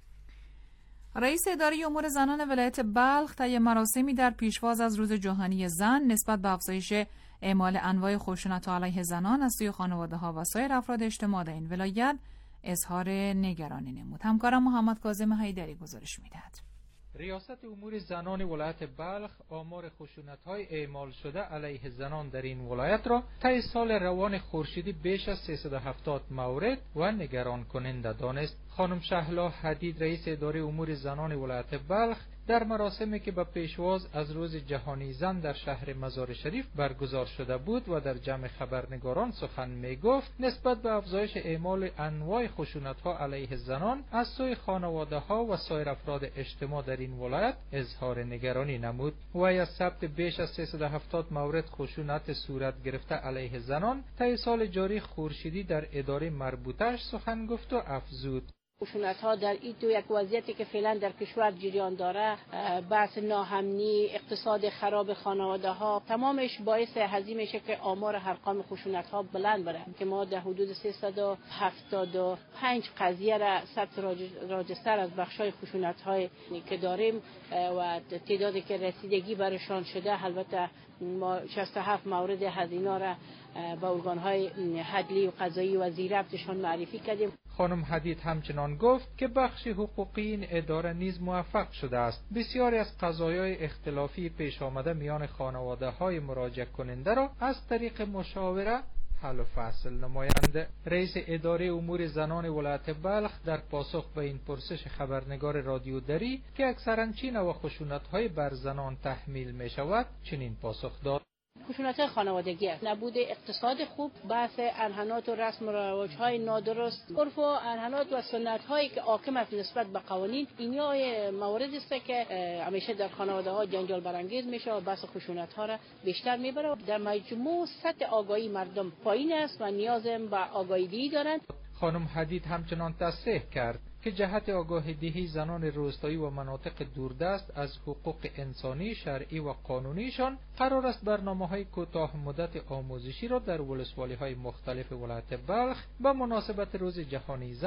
رئیس اداره امور زنان ولایت بلخ طی مراسمی در پیشواز از روز جهانی زن نسبت به افزایش اعمال انواع خشونت علیه زنان از سوی خانواده‌ها و سایر افراد اجتماع در این ولایت اظهار نگرانی نمود. همکارم محمد کاظم حیدری گزارش می‌دهد. ریاست امور زنان ولایت بلخ آمار خشونت‌های اعمال شده علیه زنان در این ولایت را طی سال روان خورشیدی بیش از سیصد و هفتاد مورد و نگران کننده دانست. خانم شهلا حدید رئیس اداره امور زنان ولایت بلخ در مراسمی که به پیشواز از روز جهانی زن در شهر مزار شریف برگزار شده بود و در جمع خبرنگاران سخن می گفت نسبت به افزایش اعمال انواع خشونت‌ها علیه زنان از سوی خانواده‌ها و سایر افراد اجتماع در این ولایت اظهار نگرانی نمود. وی از ثبت بیش از سیصد و هفتاد مورد خشونت صورت گرفته علیه زنان طی سال جاری خورشیدی در اداره مربوطه‌اش سخن گفت و افزود خشونت ها در این تو یک وضعیتی که فعلا در کشور جریان داره، بحث ناامنی، اقتصاد خراب خانواده ها، تمامش باعث هزینه میشه که آمار ارقام خشونت ها بلند بره که ما در حدود سیصد و هفتاد و پنج قضیه را ثبت راجستر از بخشای خشونت های که داریم و تعدادی که رسیدگی برشان شده. البته ما شصت و هفت مورد هزینه را با ارگان های عدلی و قضایی و زیربطشان معرفی کردیم. خانم حدید همچنان گفت که بخش حقوقی این اداره نیز موفق شده است. بسیاری از قضایای اختلافی پیش آمده میان خانواده های مراجعه کننده را از طریق مشاوره حل و فصل نمایند. رئیس اداره امور زنان ولایت بلخ در پاسخ به این پرسش خبرنگار رادیو دری که اکثرا چه نوع خشونت‌های بر زنان تحمیل می شود چنین پاسخ داد: خشونت خانوادگی است، نبود اقتصاد خوب، بحث انحنات و رسم و رواج‌های نادرست، عرف و انحنات و سنت‌هایی که حاکم است نسبت به قوانین. اینا موارد است که همیشه در خانواده‌ها جنجال برانگیز میشه و بحث خشونت‌ها را بیشتر میبره. در مجموع سطح آگاهی مردم پایین است و نیاز به آگاهی دارند. خانم حدید همچنان تصریح کرد که جهت آگاهی دهی زنان روستایی و مناطق دوردست از حقوق انسانی، شرعی و قانونیشان قرار است برنامه‌های کوتاه مدت آموزشی را در ولسوالی‌های مختلف ولایت بلخ به مناسبت روز جهانی زن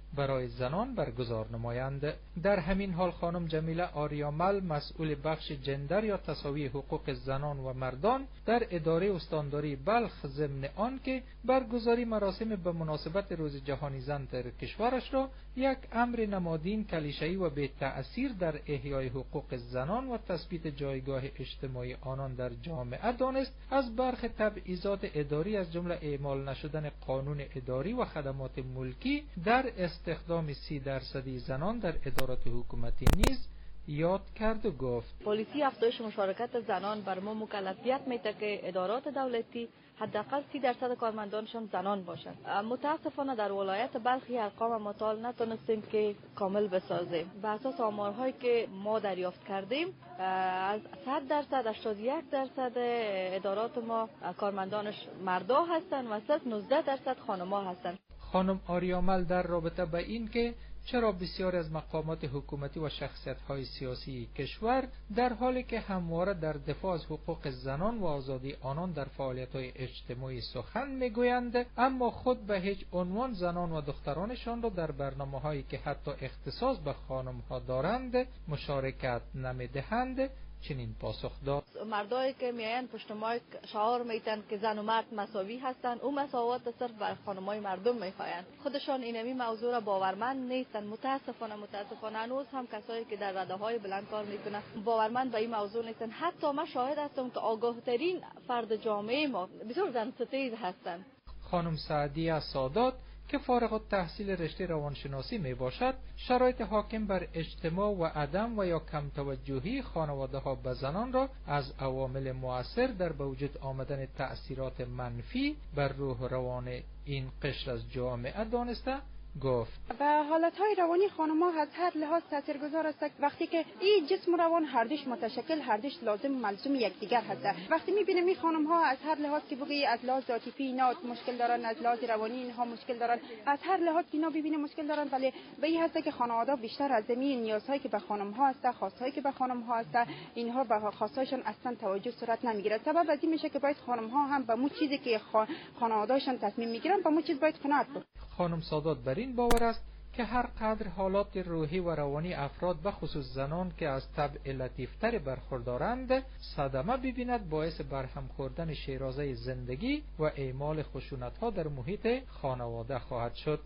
برای زنان برگزار نمایند. در همین حال خانم جمیله آریامل مسئول بخش جندر یا تساوی حقوق زنان و مردان در اداره استانداری بلخ ضمن آن که برگزاری مراسم به مناسبت روز جهانی زن در کشورش را یک امر نمادین کلیشه‌ای و بی تأثیر در احیای حقوق زنان و تثبیت جایگاه اجتماعی آنان در جامعه دانست، از برخ تبعیضات اداری از جمله اعمال نشدن قانون اداری و خدمات ملکی در استخدام سی درصدی زنان در ادارات حکومتی نیز یاد کرد و گفت پالیسی افزایش مشارکت زنان بر ما مکلفیت میده که ادارات دولتی حداقل سی درصد کارمندانشان زنان باشند. متاسفانه در ولایت بلخی ارقام مطال نتونستیم که کامل بسازیم. بر اساس آمارهایی که ما دریافت کردیم از صد درصد هشتاد و یک درصد ادارات ما کارمندانش مردا هستند و صرف نوزده درصد خانم‌ها هستند. خانم آریامل در رابطه به این که چرا بسیاری از مقامات حکومتی و شخصیت‌های سیاسی کشور در حالی که همواره در دفاع از حقوق زنان و آزادی آنان در فعالیت‌های اجتماعی سخن می‌گویند، اما خود به هیچ عنوان زنان و دخترانشان را در برنامه‌هایی که حتی اختصاص به خانم‌ها دارند مشارکت نمی‌دهند، چنین پاسخ داد: مردایی که میاین پشت مایک شعار میتن که زن و مرد مساوی هستند، اون مساوات صرف بر خانمای مردم میخواین. خودشان اینمی موضوع را باورمند نیستن. متاسفانه متاسفانه هنوز هم کسایی که در رده های بلند کار میکنن باورمند به این موضوع نیستن. حتی من شاهد هستم که آگاه ترین فرد جامعه ما بسیار زن ستیز هستند. خانم سعدیه سادات که فارغ التحصیل رشته روانشناسی می باشد، شرایط حاکم بر اجتماع و عدم و یا کم توجهی خانواده ها به زنان را از عوامل مؤثر در به وجود آمدن تأثیرات منفی بر روح روان این قشر از جامعه دانسته گفت. و حالتهای روانی خانم‌ها از هر لحاظ تاثیرگذار است. وقتی که این جسم و روان هر دوش متشکل، هر دوش لازم ملزوم یکدیگر هست. وقتی می‌بینیم این خانم‌ها از هر لحاظ که بگی از لحاظ عاطفی اینا مشکل دارن، از لحاظ روانی اینها مشکل دارن، از هر لحاظ اینا ببینیم مشکل دارن، ولی به این هست که خانواده بیشتر از زمین نیازهایی که به خانم‌ها هست، خواستهایی که به خانم‌ها هست، اینها به خواستهایشان اصلا توجه صورت نمیگیره. سبب از این میشه که باید خانم‌ها هم به مو چیزی که خانواده‌شان تصمیم میگیرن به مو چیز باید قناعت کنن. خانم سادات بر این باور است که هر قدر حالات روحی و روانی افراد به خصوص زنان که از طبع لطیفتر برخوردارند صدمه ببیند، باعث برهم خوردن شیرازه زندگی و اعمال خشونت‌ها در محیط خانواده خواهد شد.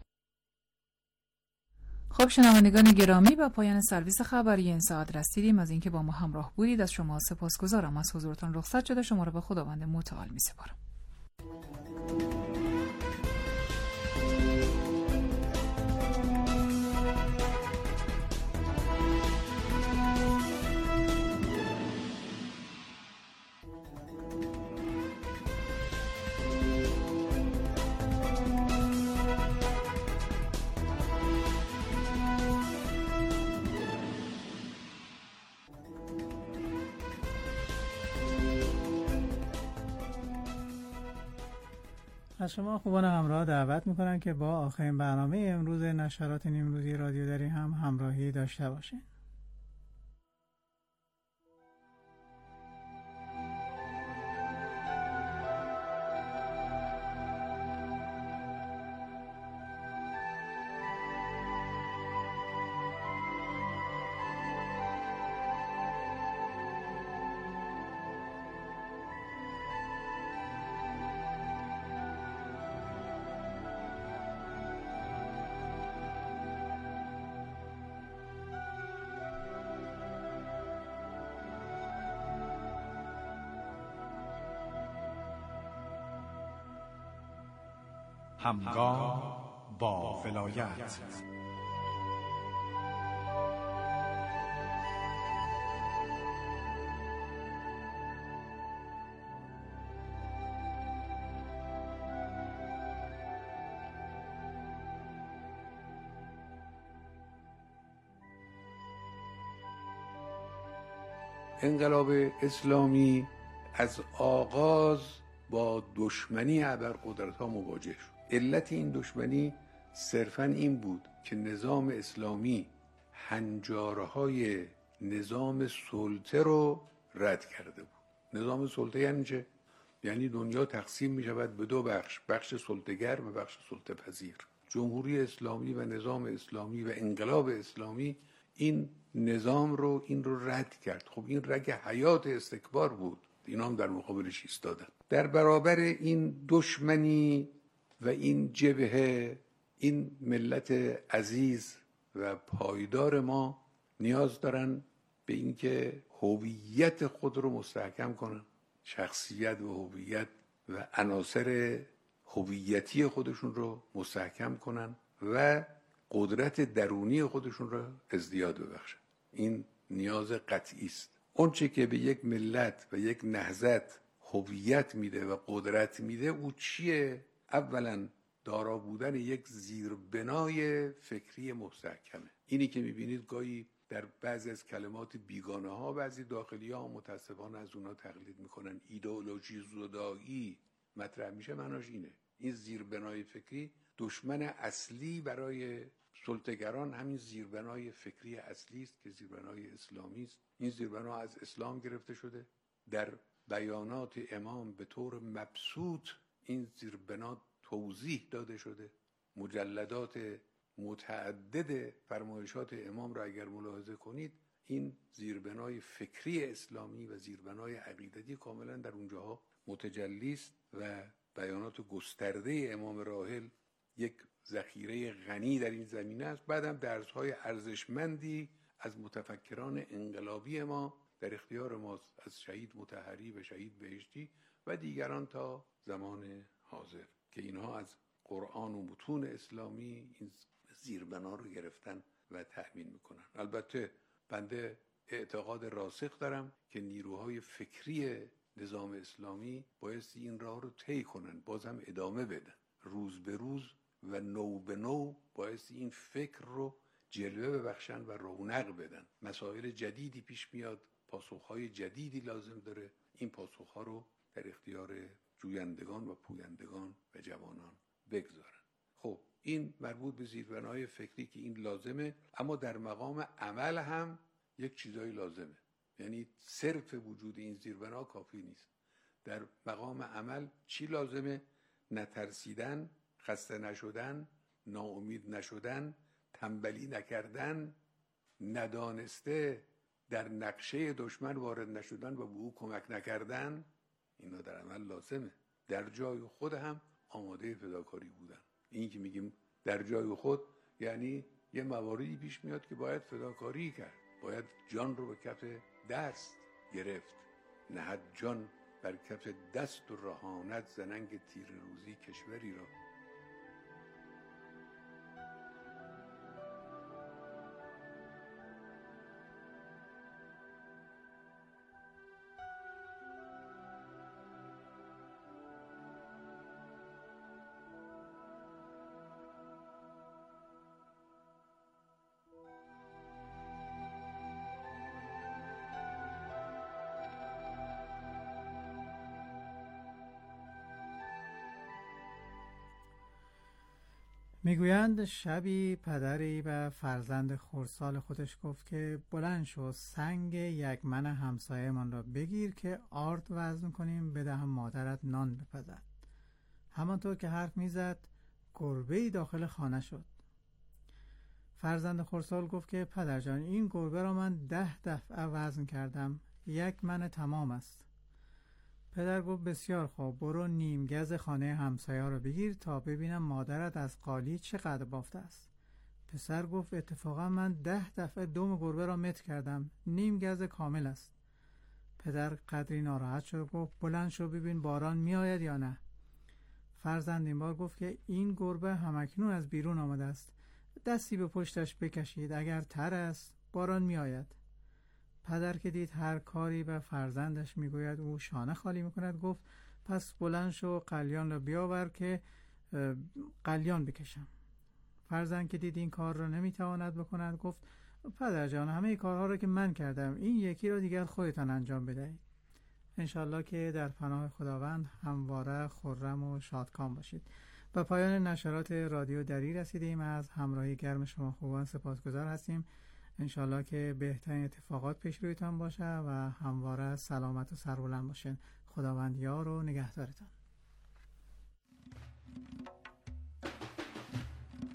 خب شنوندگان گرامی، با پایان سرویس خبری این ساعت رسیدیم. از اینکه با ما همراه بودید از شما سپاسگزارم. از حضورتان رخصت شده شما را به خداوند متعال می‌سپارم. از شما خوبان همراه دعوت میکنم که با آخرین برنامه امروز نشرات نیمروزی رادیو دری هم همراهی داشته باشین. همگام با ولایت. انقلاب اسلامی از آغاز با دشمنی ابرقدرت‌ها مواجه شد. علت این دشمنی صرفاً این بود که نظام اسلامی هنجارهای نظام سلطه رو رد کرده بود. نظام سلطه یعنی چه؟ یعنی دنیا تقسیم می شود به دو بخش، بخش سلطه‌گر و بخش سلطه پذیر. جمهوری اسلامی و نظام اسلامی و انقلاب اسلامی این نظام رو این رو رد کرد. خب این رگ حیات استکبار بود، اینا هم در مقابلش ایستادن. در برابر این دشمنی و این جبهه، این ملت عزیز و پایدار ما نیاز دارن به اینکه هویت خود رو مستحکم کنن، شخصیت و هویت و عناصر هویتی خودشون رو مستحکم کنن و قدرت درونی خودشون رو ازدیاد ببخشن. این نیاز قطعی است. اون چه که به یک ملت و یک نهضت هویت میده و قدرت میده او چیه؟ اولا دارا بودن یک زیربنای فکری مستحکمه. اینی که میبینید گاهی در بعضی از کلمات بیگانه ها بعضی داخلی ها متاسفانه از اونا تقلید میکنن. ایدئولوژی زدایی مطرح میشه، معناش اینه. این زیربنای فکری دشمن اصلی برای سلطه‌گران همین زیربنای فکری اصلی است که زیربنای اسلامی است. این زیربنا از اسلام گرفته شده. در بیانات امام به طور مبسوط این زیربنا توضیح داده شده. مجلدات متعدد فرمایشات امام را اگر ملاحظه کنید، این زیربنای فکری اسلامی و زیربنای عقیدتی کاملا در اونجاها متجلی است و بیانات گسترده امام راحل یک ذخیره غنی در این زمینه است. بعدم درس‌های ارزشمندی از متفکران انقلابی ما در اختیار ماست، از شهید مطهری و شهید بهشتی و دیگران تا زمان حاضر که اینها از قرآن و متون اسلامی این زیربنا رو گرفتن و تأمین میکنن. البته بنده اعتقاد راسخ دارم که نیروهای فکری نظام اسلامی بایستی این راه رو طی کنن، بازم ادامه بدن، روز به روز و نو به نو بایستی این فکر رو جلوه ببخشن و رونق بدن. مسائل جدیدی پیش میاد، پاسخهای جدیدی لازم داره، این پاسخها رو در اختیار جویندگان و پویندگان و جوانان بگذارن. خب این مربوط به زیربنای فکری که این لازمه، اما در مقام عمل هم یک چیزایی لازمه. یعنی صرف وجود این زیربنا کافی نیست. در مقام عمل چی لازمه؟ نترسیدن، خسته نشدن، ناامید نشدن، تنبلی نکردن، ندانسته در نقشه دشمن وارد نشدن و به او کمک نکردن. اینا در عمل لازمه. در جای خود هم آماده فداکاری بودن. این که میگیم در جای خود یعنی یه مواردی پیش میاد که باید فداکاری کرد، باید جان رو به کف دست گرفت. نهد جان بر کف دست و رهانت زننگ تیر روزی کشوری را. میگویند شبی پدری به فرزند خردسال خودش گفت که بلند شو سنگ یک من همسایه من را بگیر که آرد وزن کنیم بدهم مادرت نان بپزد. همانطور که حرف میزد گربه‌ای داخل خانه شد. فرزند خردسال گفت که پدر جان این گربه را من ده دفعه وزن کردم، یک من تمام است. پدر گفت بسیار خوب، برو نیم گز خانه همسایه را بگیر تا ببینم مادرت از قالی چقدر بافته است. پسر گفت اتفاقا من ده دفعه دم گربه را متر کردم، نیم گز کامل است. پدر قدری ناراحت شد، گفت بلند شو ببین باران می آید یا نه. فرزند این بار گفت که این گربه همکنون از بیرون آمده است، دستی به پشتش بکشید، اگر تر است باران می آید. پدر که دید هر کاری به فرزندش میگوید او شانه خالی میکند، گفت پس بلند شو قلیان را بیاور که قلیان بکشم. فرزند که دید این کار را نمیتواند بکند، گفت پدر جان همه کارها را که من کردم، این یکی را دیگر خودتان انجام بدهید. انشالله که در پناه خداوند همواره خرم و شادکام باشید. به پایان نشرات رادیو دری رسیدیم. از همراهی گرم شما خوبان سپاسگزار هستیم. انشالله که بهترین اتفاقات پیش رویتان باشه و همواره سلامت و سربلند باشین. خداوند یار و نگهدارتان.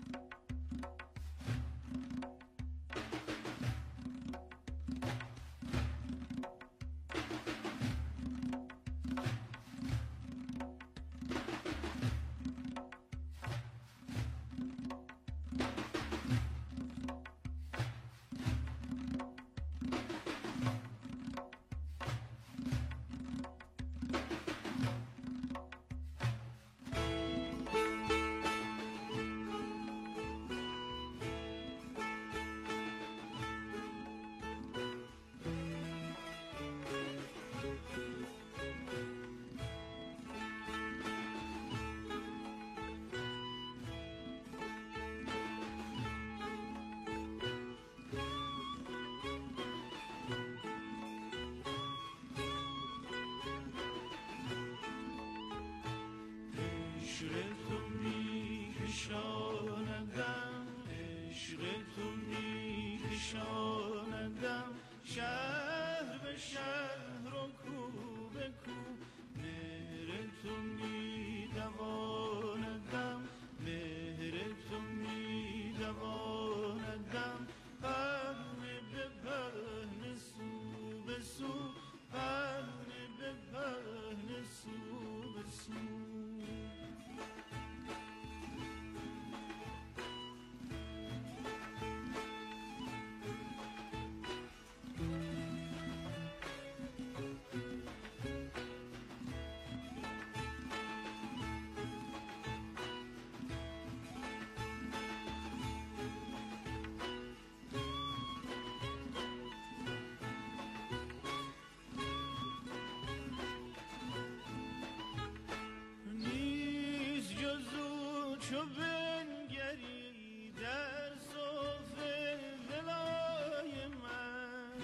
چو بنگری در صف دلای من،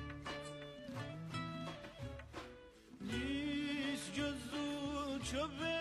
نیست جز او چو